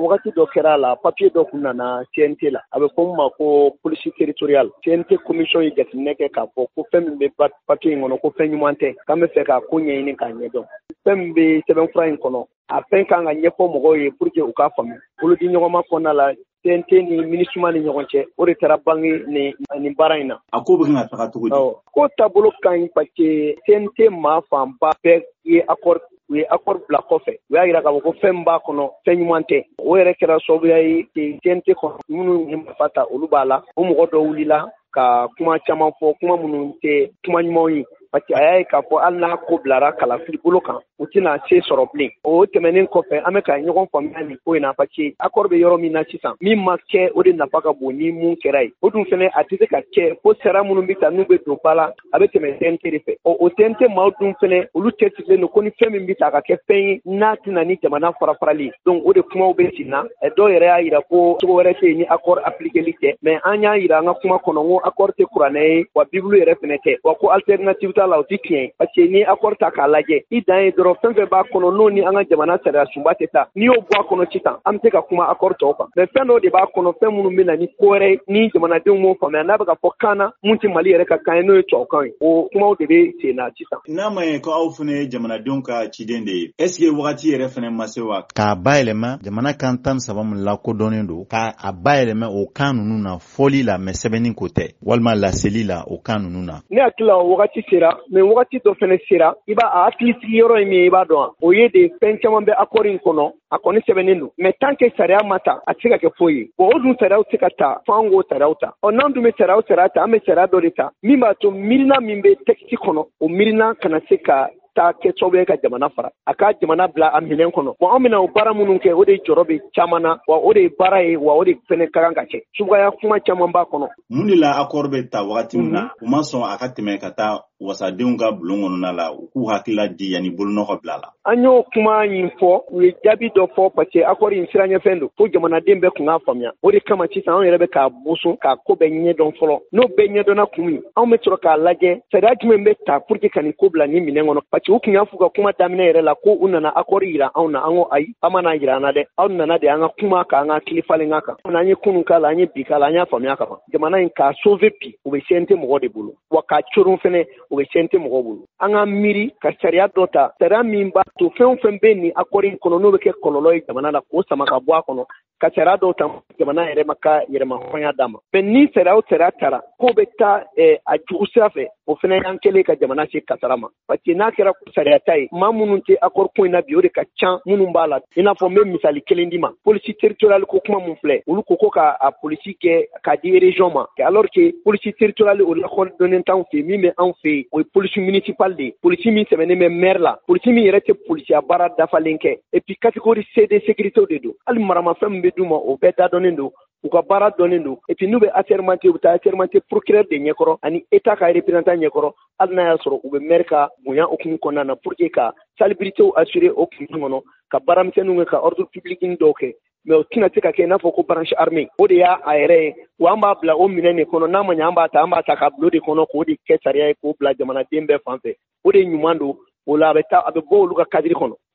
wagati dɔ kɛra la papier dɔ kun nana CNT la a bɛ fɔ ma ko police territorial CNT commission ye jateminɛ kɛ k'a fɔ ko fɛn min bɛ papier in kɔnɔ ko fɛn ɲuman tɛ k'an bɛ fɛ ka ko ɲɛɲini k'a ɲɛdɔn fɛn min bɛ sɛbɛnfura in kɔnɔ a fɛn kan ka ɲɛfɔ mɔgɔw ye pour que u k'a faamu bolodi ɲɔgɔnma kɔnɔna la CNT ni MINUSMA ni ɲɔgɔn cɛ o de taara bange nin baara in na. A ko bɛ kan ka taga cogo di? Ko taabolo ka ɲi parce que CNT maa fanba bɛɛ ye accord u ye accord bila kɔfɛ u y'a jira k'a fɔ ko fɛn b'a kɔnɔ fɛn ɲuman tɛ o yɛrɛ kɛra sababuya ye CNT kɔnɔ minnu ye marifa ta olu b'a la o mɔgɔ dɔ wulila ka kuma caman fɔ kuma minnu tɛ kuma ɲumanw ye parce que a y'a ye k'a fɔ hali n'a ko bilara kalafili bolo kan u tɛna se sɔrɔ bilen o tɛmɛnen kɔfɛ an bɛ ka ɲɔgɔn faamuya nin ko in na parce que accord bɛ yɔrɔ min na sisan min ma kɛ o de nafa ka bon ni mun kɛra ye o dun fɛnɛ a tɛ se ka kɛ fo sara minnu bɛ ta n'u bɛ don ba la a bɛ tɛmɛ CNT de fɛ o CNT maaw dun fɛnɛ olu cɛsirilen don ko ni fɛn min bɛ ta ka kɛ fɛn ye n'a tɛna ni jamana farafarali ye donc o de kumaw bɛ sen na dɔw yɛrɛ y'a jira ko cogo wɛrɛ tɛ yen ni accord appliqueli tɛ mais an y'a jira an ka kuma kɔnɔ ko accord tɛ kuranɛ ye wa bible yɛrɛ fɛnɛ tɛ wa ko alternative t'a la o tɛ tiɲɛ ye parce que ni accord ta k'a lajɛ i dan ye dɔrɔn fɛn fɛn b'a kɔnɔ n'o ni an ka jamana sariya sunba tɛ taa n'i y'o bɔ a kɔnɔ sisan an bɛ se ka kuma accord tɔw kan mais fɛn dɔw de b'a kɔnɔ fɛn minnu bɛ na ni ko wɛrɛ ni jamanadenw m'o faamuya n'a bɛ ka fɔ kan na mun tɛ Mali yɛrɛ ka kan ye n'o ye tubabukan ye o kumaw de bɛ sen na sisan. N'a ma ye ko aw fana ye jamanadenw ka ciden de ye est ce que wagati yɛrɛ fana ma se wa k'a bayɛlɛma jamana kan 13 min lakodɔnnen don k'a bayɛlɛma o kan ninnu na fɔli la mais sɛbɛnni ko tɛ walima laseli la o kan ninnu na. Ne hakili o wagati sera mais wagati dɔ fɛnɛ sera i b'a a hakili sigi yɔrɔ ye min ye i b'a dɔn o ye de fɛn caman bɛ accord in kɔnɔ a kɔni sɛbɛnnen don mais tant que sariya ma ta a tɛ se ka kɛ foyi ye bon o dun sariyaw tɛ ka ta fo an k'o sariyaw ta n'an dun bɛ sariya ta an bɛ sariya dɔ de ta min b'a to miirina min bɛ texte kɔnɔ o miirina kana se ka taa kɛ sababu ye ka jamana fara a ka jamana bila a minɛn kɔnɔ bon an bɛna o baara minnu kɛ o de jɔrɔ bɛ caman na wa o de ye baara ye wa o de fɛnɛ ka kan ka kɛ sugaya kuma caman b'a kɔnɔ. Mun de la accord bɛ ta wagati min na u ma sɔn a ka tɛmɛ ka taa wasadenw ka bulon kɔnɔna la u k'u hakilila di yanni bolonɔ ka bila la. An y'o kuma in fɔ u ye jaabi dɔ fɔ parce que accord in siranyɛfɛn don fo jamanaden bɛɛ kun k'a faamuya o de kama sisan anw yɛrɛ bɛ k'a boson k'a ko bɛɛ ɲɛdɔn fɔlɔ n'o bɛɛ ɲɛdɔnna kun min anw bɛ sɔrɔ k'a lajɛ sariya jumɛn bɛ ta pour que ka nin ko bila nin minɛn kɔnɔ parce que u kun y'a fɔ ka kuma daminɛ yɛrɛ la ko u nana accord yira anw na an ko ayi an ma n'a yira an na dɛ aw nana de an ka kuma k'an ka kili falen kan an ye kunun k'a la an ye bi k'a la an y'a faamuya ka ban jamana in k'a sauver bi u bɛ CNT mɔgɔ de bolo wa k'a coron fɛnɛ u bɛ CNT mɔgɔ bolo an ka miiri ka sariya dɔ ta sariya min b'a to fɛn o fɛn bɛ nin accord in kɔnɔ n'o bɛ kɛ kɔlɔlɔ ye jamana la k'o sama ka bɔ a kɔnɔ ka sariya dɔw ta jamana yɛrɛ ma ka yɛrɛmahɔnya d'a ma mais ni sariya o sariya tara k'o bɛ taa a jugu sira fɛ o fɛnɛ y'an kɛlen ka jamana se kasara ma parce que n'a kɛra sariya ta ye maa minnu tɛ accord ko in na bi o de ka can minnu b'a la i n'a fɔ n bɛ misali kelen di ma police territoriale ko kuma mun filɛ olu ko ka a police kɛ k'a di région ma alors que police territoriale o lakɔdɔnnen t'anw fɛ min bɛ anw fɛ o ye police municipale de ye police min sɛbɛnnen bɛ maire la police min yɛrɛ tɛ polisiya baara dafalen kɛ et puis catégorie C de sécurité de don hali maramafɛn min bɛ d'u ma o bɛɛ dadɔnnen don u ka baara dɔnnen don et puis n'u bɛ assermenté u bɛ taa assermenté procureur de ɲɛkɔrɔ ani état ka représentant ɲɛkɔrɔ hali n'a y'a sɔrɔ u bɛ maire ka bonya hukumu kɔnɔna na pour que ka salubrité assurer o kun kɔnɔ ka baaramisɛnninw kɛ ka ordre public dɔw kɛ mais o tɛna se ka kɛ i n'a fɔ ko branche armée o de y'a a yɛrɛ ye wa an b'a bila o minɛn de kɔnɔ n'a ma ɲɛ an b'a ta ka bilo de kɔnɔ k'o de kɛ sariya ye k'o bila jamanaden bɛɛ fan fɛ o de ɲuman don o la a bɛ bɔ olu ka cadre kɔnɔ